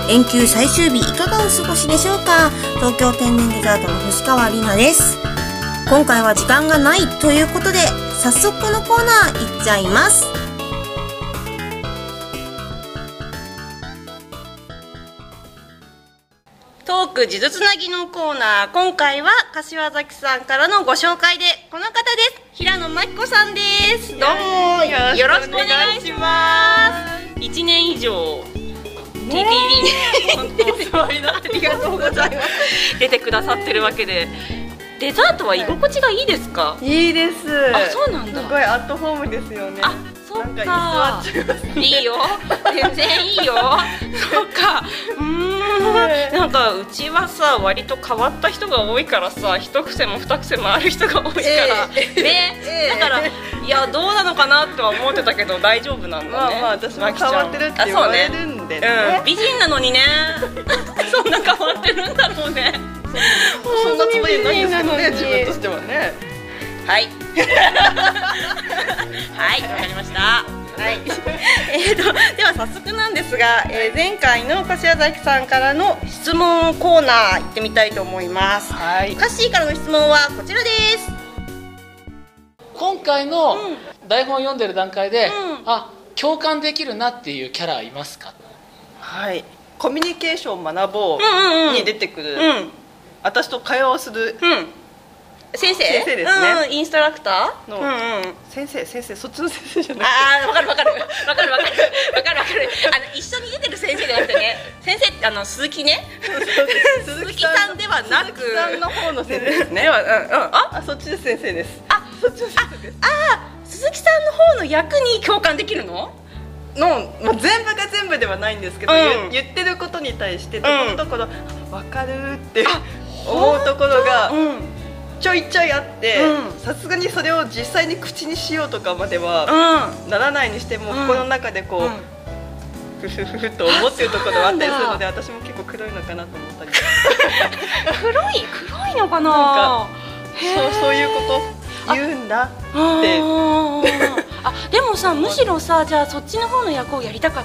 連休最終日いかがお過ごしでしょうか。東京天然デザートの星川里奈です。今回は時間がないということで、早速このコーナーいっちゃいます。トーク地図つなぎのコーナー、今回は柏崎さんからのご紹介で、この方です。平野真紀子さんです。どうもよろしくお願いします。1年以上 TTD に本当お世話になってありがとうございます。出てくださってるわけで、デザートは居心地がいいですか？ いいです。 あ、そうなんだ。 すごいアットホームですよね。 あ、そっか。 なんか居座っちゃいますね。 いいよ、全然いいよ。そっか。なんかうちはさ、割と変わった人が多いからさ、一癖も二癖もある人が多いから、ね、だからいやどうなのかなとは思ってたけど大丈夫なんだね。 まあ私も変わってるって言われるんでね。 美人なのにね。そんな変わってるんだろうね。 そんなつもりないんですけどね、自分としてはね。 はい。はい、わかりました。はい。では早速なんですが、前回の柏崎さんからの質問コーナー行ってみたいと思います。 はい。 カッシーからの質問はこちらです。 今回の台本を読んでる段階で、あ、共感できるなっていうキャラいますか？ はい。コミュニケーションを学ぼうに出てくる。私と会話をする。 先生ですね。 インストラクターの先生、そっちの先生じゃなくて、 ああ、わかる一緒に出てる先生じゃなくてね、先生って鈴木ね、鈴木さんではなく、鈴木さんの方の先生ですね。あ、そっちの先生です。 あ、そっちの先生です。ああ、鈴木さんの方の役に共感できるの？ 全部が全部ではないんですけど、言ってることに対してところどころ分かるって思うところがちょいちょいあって、さすがにそれを実際に口にしようとかまではならないにしても、心の中でこうふふふふと思ってるところがあったりするので、私も結構黒いのかなと思ったり。 黒いのかな。 そういうこと言うんだって。 あ、でもさ、むしろさ、じゃあそっちの方の役をやりたかった？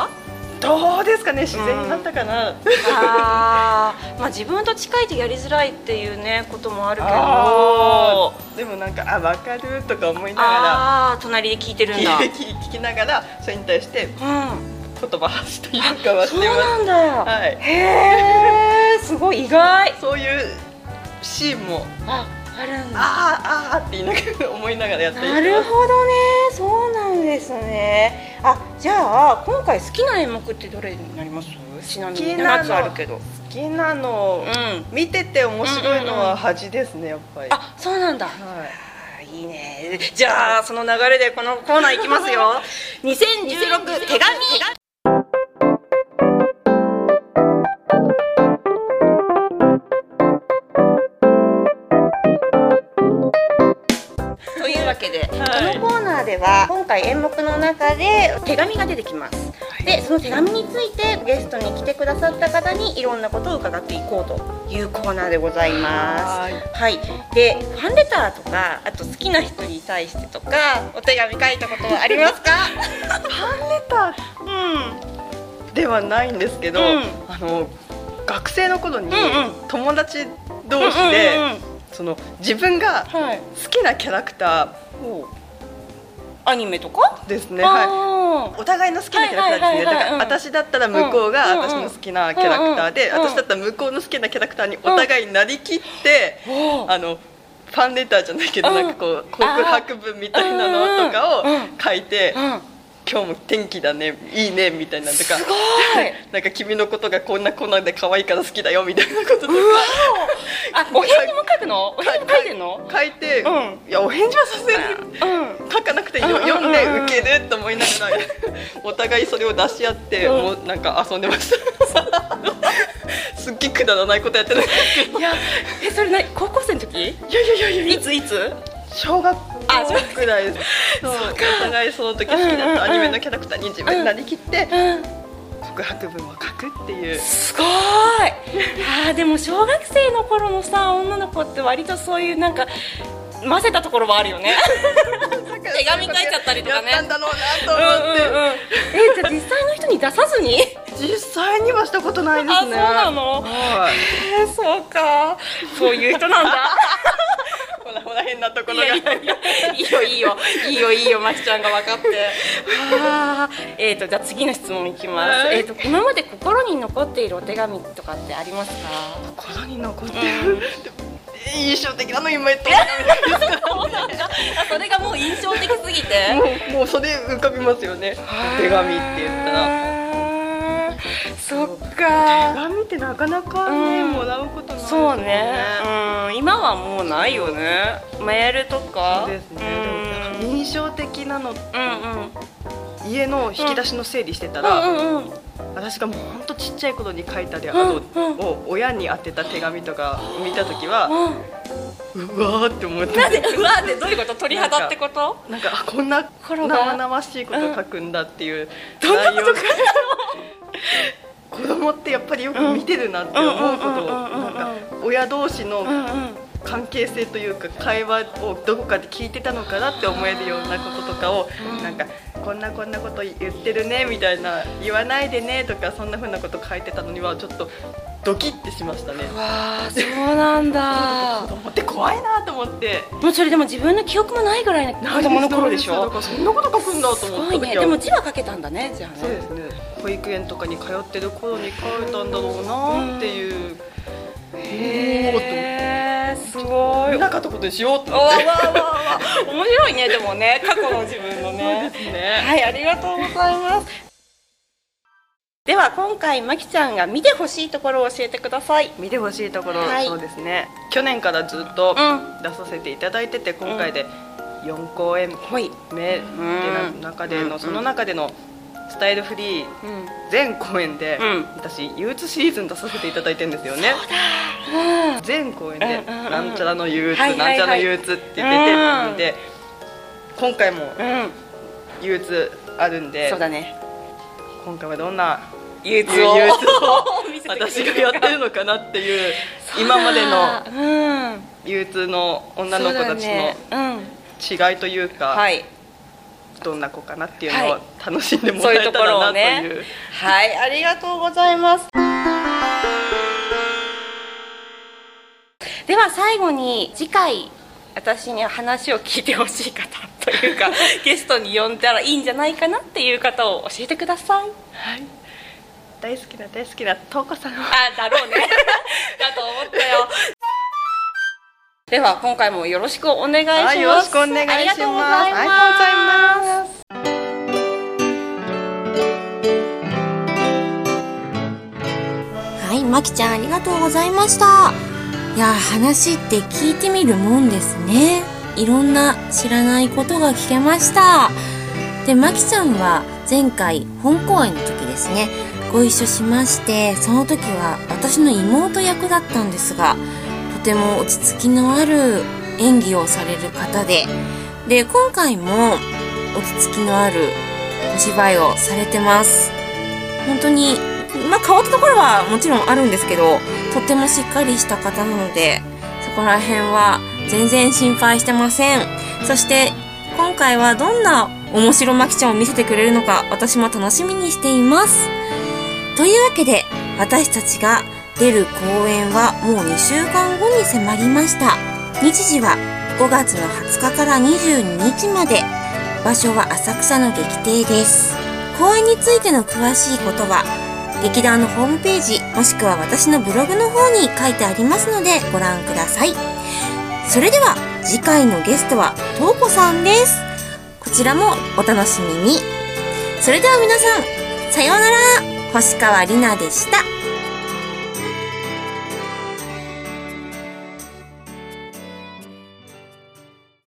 どうですかね、自然になったかな。 まあ自分と近いとやりづらいっていうねこともあるけど、 でもなんか分かるとか思いながら、 隣で聞いてるんだ。 聞きながらそれに対して言葉発しているかはしてます。 そうなんだ。 はい。 へえ、すごい意外。 そういうシーンもあるんだ。 あって言いながら思いながらやっています。 なるほどね、そうなんですね。じゃあ今回好きな演目ってどれになります？ちなみに7つあるけど。 好きなの、見てて面白いのは恥ですね、やっぱり。 あ、そうなんだ。いいね。じゃあその流れでこのコーナーいきますよ。2016手紙。というわけで、このコーナーでは今回演目の中で手紙が出てきます。で、その手紙についてゲストに来てくださった方にいろんなことを伺っていこうというコーナーでございます。はい。で、ファンレターとか、あと好きな人に対してとかお手紙書いたことはありますか？ ファンレターではないんですけど、学生の頃に友達同士で自分が好きなキャラクター、 アニメとかですね、お互いの好きなキャラクターですね。だから私だったら向こうが私の好きなキャラクターで、私だったら向こうの好きなキャラクターにお互いになりきって、ファンレターじゃないけど、なんかこう告白文みたいなのとかを書いて、今日も天気だね、いいねみたいなとか、なんか君のことがこんなこんなで可愛いから好きだよみたいなこととか。 お返事も書くの？お返事書いてんの？ 書いて、いやお返事はさすがに書かなくていいよ、読んでウケると思いながらお互いそれを出し合ってもうなんか遊んでました。すっげえくだらないことやってる。 いや、それ高校生の時？いやいつ？ 小学校くらいです。お互いその時好きだったアニメのキャラクターに自分になりきって告白文を書くっていう。 すごい。でも小学生の頃のさ、女の子って割とそういうなんか混ぜたところはあるよね。手紙書いちゃったりとかね。 やったんだろうなと思って。 じゃあ実際の人に出さずに実際にはしたことないですね。 あ、そうなの。 はい。 そうか、そういう人なんだ。 ほら変なところが。 いいよ、まきちゃんが分かって。じゃあ次の質問いきます。今まで心に残っているお手紙とかってありますか？ 心に残ってる。印象的なの今言ったそうなんだ。それがもう印象的すぎてもうそれ浮かびますよね。手紙って言ったら。 そっか。 手紙ってなかなかね、もらうことないですよね。そうね。今はもうないよね。メールとか。 そうですね。でも印象的なの、家の引き出しの整理してたら、私がもうほんとちっちゃい頃に書いたりを親に宛てた手紙とか見たときは、うわーって思って。 なんでうわーってどういうこと？鳥肌ってこと？ なんかこんな生々しいこと書くんだっていうどんなこと書いたの？ 子供ってやっぱりよく見てるなって思うことを、なんか親同士の関係性というか会話をどこかで聞いてたのかなって思えるようなこととかを、なんかこんなこと言ってるねみたいな、言わないでねとかそんな風なこと書いてたのにはちょっとドキッてしましたね。 わあ、そうなんだ。 子供って怖いなと思って。 もうそれでも自分の記憶もないぐらいの子供の頃でしょ。 だからそんなこと書くんだと思って。すごいね。 でも字は書けたんだね、じゃあね。 そうですね。保育園とかに通ってる頃に書いたんだろうなっていう。 すごい。 なかったことにしようと思って。 面白いね、でもね、過去の自分のね。 そうですね。 はい、ありがとうございます。では今回まきちゃんが見てほしいところを教えてください。 見てほしいところ、そうですね。去年からずっと出させていただいてて、今回で4公演目って中でのその中でのスタイルフリー全公演で私憂鬱シーズン出させていただいてるんですよね。全公演でなんちゃらの憂鬱、なんちゃらの憂鬱って言っててるんで、今回も憂鬱あるんで、 そうだね。 今回はどんな憂鬱を私がやってるのかなっていう、今までの憂鬱の女の子たちの違いというか、どんな子かなっていうのを楽しんでもらえたらなという。 はい、ありがとうございます。では最後に次回私に話を聞いてほしい方というかゲストに呼んだらいいんじゃないかなっていう方を教えてください。 はい、大好きなとうこさん。 だろうねだと思ったよ。では今回もよろしくお願いします。 よろしくお願いします。ありがとうございます。 はい、まきちゃんありがとうございました。いや、話って聞いてみるもんですね。いろんな知らないことが聞けました。で、まきちゃんは前回本公演の時ですね、ご一緒しまして、その時は私の妹役だったんですが、とても落ち着きのある演技をされる方で、今回も落ち着きのあるお芝居をされてます。本当に変わったところはもちろんあるんですけど、とってもしっかりした方なので、そこら辺は全然心配してません。そして今回はどんな面白まきちゃんを見せてくれるのか、私も楽しみにしています。というわけで、私たちが出る公演はもう2週間後に迫りました。日時は5月の20日から22日まで、場所は浅草の劇亭です。公演についての詳しいことは劇団のホームページ、もしくは私のブログの方に書いてありますのでご覧ください。それでは次回のゲストはとうこさんです。こちらもお楽しみに。それでは皆さん、さようなら。星川里奈でした。